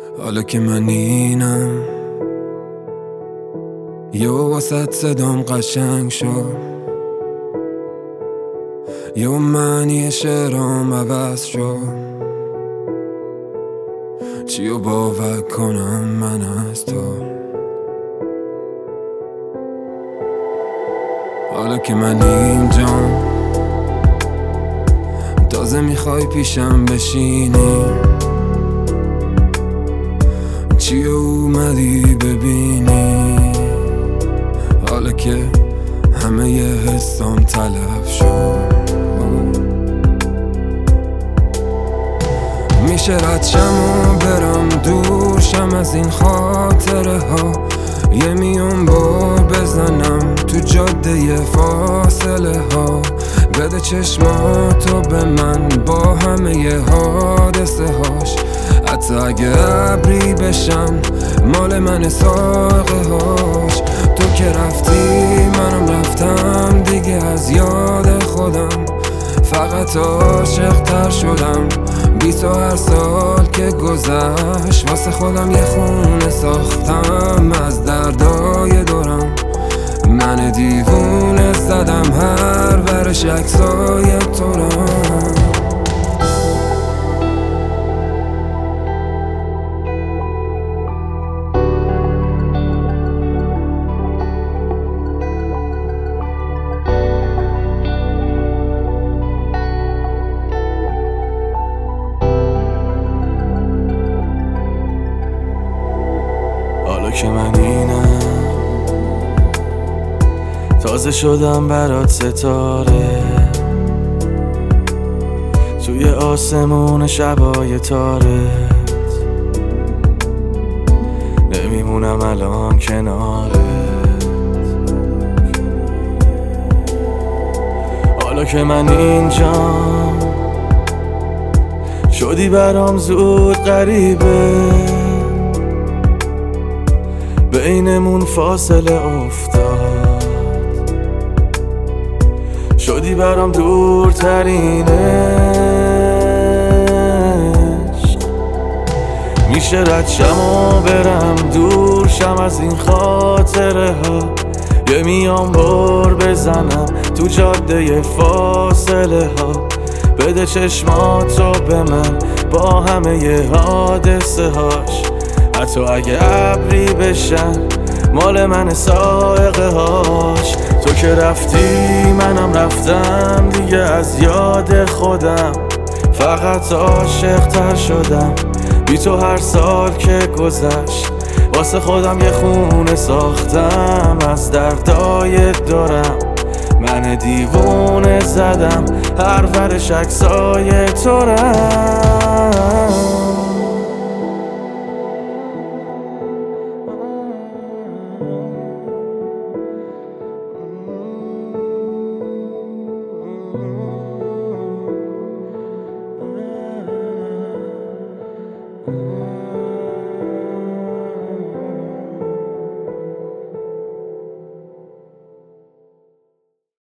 حالا که من اینم یه واسط صدام قشنگ شد، یه معنی شعرام عوض شد. چیو باور کنم من از تو؟ حالا که من اینجام تازه میخوای پیشم بشینی، چی اومدی ببینی؟ حالا که همه ی حسام تلف شد، میشه رد شم و برم دورشم از این خاطره ها، یه میون بار بزنم تو جاده فاصله ها. بده چشماتو به من با همه ی حادثه هاش، حتی اگه ابری بشن مال من ساقه هاش. تو که رفتی منم رفتم دیگه، از یاد خودم فقط عاشق تر شدم. بی تو هر سال که گذشت واسه خودم یه خونه ساختم از دردای دورم. من دیوونه زدم هر ورش عکسای تو را. حالا که من اینم تازه شدم برات ستاره، توی آسمون شبای تارت نمیمونم الان کنارت. حالا که من اینجام شدی برام زود غریبه، بینمون فاصله افتاد، شدی برام دورترین عشق. میشه رد شم و برم دورشم از این خاطره ها، یه میام بار بزنم تو جاده فاصله ها. بده چشماتو به من با همه ی حادثه هاش، حتی اگه ابری بشن مال من سائقه هاش. تو که رفتی منم رفتم دیگه، از یاد خودم فقط عاشق تر شدم. بی تو هر سال که گذشت واسه خودم یه خونه ساختم از دردای دورم. من دیوونه زدم هر ورش عکسای تو را.